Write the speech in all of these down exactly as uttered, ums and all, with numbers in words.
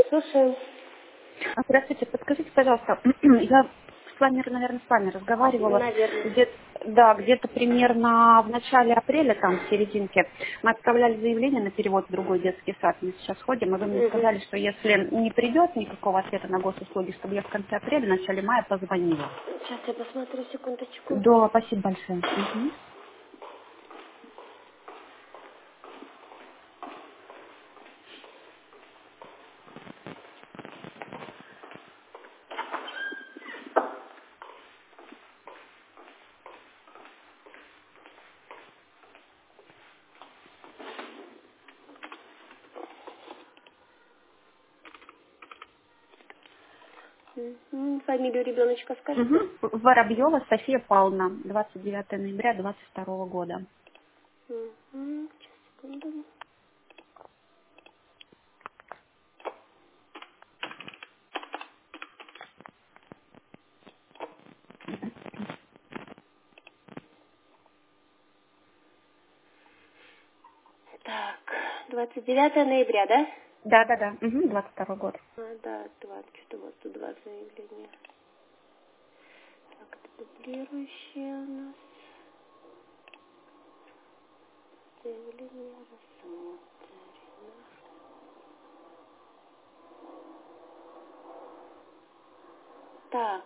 слушаю. Здравствуйте, подскажите, пожалуйста, я с вами, наверное, с вами разговаривала, Наверное. где да, где-то примерно в начале апреля, там, в серединке, мы отправляли заявление на перевод в другой детский сад, мы сейчас ходим, и вы мне Угу. сказали, что если не придет никакого ответа на госуслуги, чтобы я в конце апреля, в начале мая позвонила. Сейчас я посмотрю, секундочку. Да, спасибо большое. Мгм. Угу. Фамилию ребеночка скажите? Мгм. Воробьева София Павловна, двадцать девятое ноября двадцать второго года. Угу. Сейчас, секунду. Так, двадцать девятое ноября, да? Да, да, да, угу, двадцать второй год. А, да, два, что у вас тут два заявления. Так, это дублирующее у нас. Заявление рассмотрено. Так,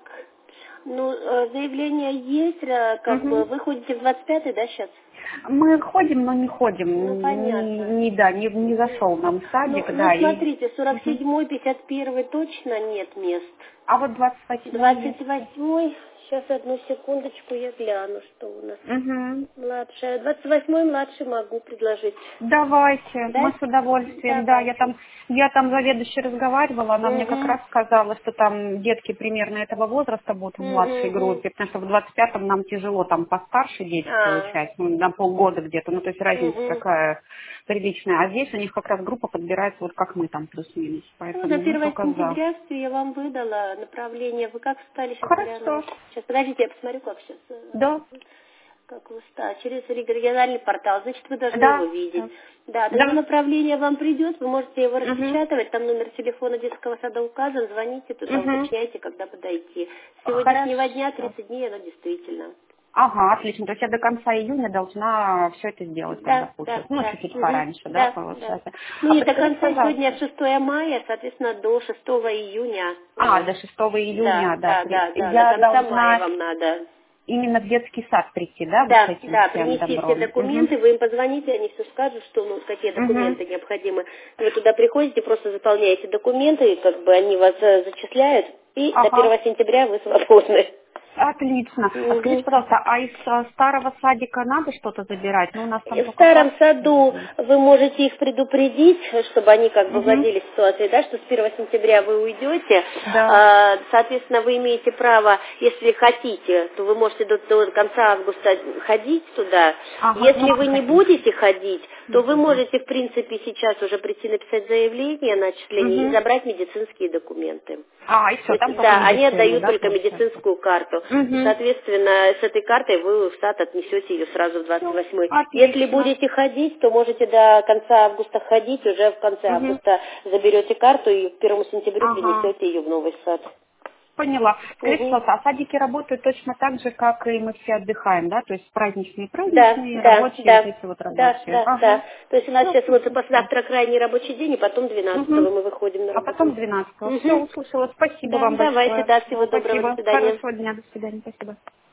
ну, э, заявление есть, э, как бы, Угу. вы ходите в двадцать пятый, да, сейчас? Мы ходим, но не ходим. Ну, Не, понятно. не, да, не, не зашел нам Ну, садик, ну, да. И, смотрите, сорок мгм. седьмой, пятьдесят первый точно нет мест. А вот двадцать восьмой Двадцать есть. восьмой, сейчас одну секундочку я гляну, что у нас. Угу. Младшая, двадцать восьмой младший могу предложить. Давайте, Да? мы с удовольствием, да, я Давайте. там, я там заведующей разговаривала, она мне как Угу. раз сказала, что там детки примерно этого возраста будут в младшей Угу. группе, потому что в двадцать пятом нам тяжело там постарше дети А. получать, ну, на полгода где-то, ну, то есть разница Угу. такая приличная, а здесь у них как раз группа подбирается вот как мы там плюс-минус, Ну, на поэтому, ну, первое только за. сентября все я вам выдала направление. Вы как встали? Сейчас гляну. Хорошо, Сейчас, подождите, я посмотрю, как сейчас. да, Как вы встали. Через региональный портал. Значит, вы должны его да, видеть. да, Да, тогда да, направление вам придет. Вы можете его угу, распечатывать. Там номер телефона детского сада указан. Звоните туда, угу, уточняйте, когда подойти. С сегодняшнего дня, хорошо. тридцать дней, оно действительно. Ага, отлично. То есть я до конца июня должна все это сделать тогда, Да, да, получается. Ну, да. чуть-чуть Мгм. пораньше, да, Да, да. получается. Ну, А не до подскажите, конца. Сегодня пожалуйста. шестое мая, соответственно, до шестого июня у А, нас. до шестого Да, июня, да. да, при- да, да, до Я конца мая должна вам надо. именно в детский сад прийти, да, вот с Да, этим да, всем принести все добром. Угу. документы, вы им позвоните, они все скажут, что, ну, какие Угу. документы необходимы. Вы туда приходите, просто заполняете документы, и как бы они вас э, зачисляют, и до Ага. первого сентября вы свободны. Отлично. А скажите, Мгм. пожалуйста, а из а, старого садика надо что-то забирать? Ну, у нас там В только старом класс. саду вы можете их предупредить, чтобы они как бы Угу. владели ситуацией, да, что с первого сентября вы уйдете. Да. А, Соответственно, вы имеете право, если хотите, то вы можете до, до конца августа ходить туда. Ага, ну, Если вы не хотим. будете ходить, то вы Угу. можете, в принципе, сейчас уже прийти написать заявление на отчисление и Угу. забрать медицинские документы. А, и То все, там есть, только да, они медицину, отдают да, только получается? медицинскую карту. И, Угу. соответственно, с этой картой вы в сад отнесете ее сразу в двадцать Все, восьмой. Если отлично. будете ходить, то можете до конца августа ходить, уже в конце Угу. августа заберете карту и к первому сентябрю Ага, принесете ее в новый сад. поняла. Скажите, Мгм. пожалуйста, а садики работают точно так же, как и мы все отдыхаем, да? То есть праздничные, Да, праздничные, да, рабочие, вот да, эти вот да, рабочие. да, да. Ага. То есть у нас Все, сейчас все, вот все, все. завтра крайний рабочий день, и потом двенадцатого Угу. мы выходим на А потом работу. двенадцатого. Все, Мгм. услышала. Спасибо Да, вам давайте, большое. да, всего доброго, до Спасибо. свидания. Хорошего дня. До свидания. Спасибо.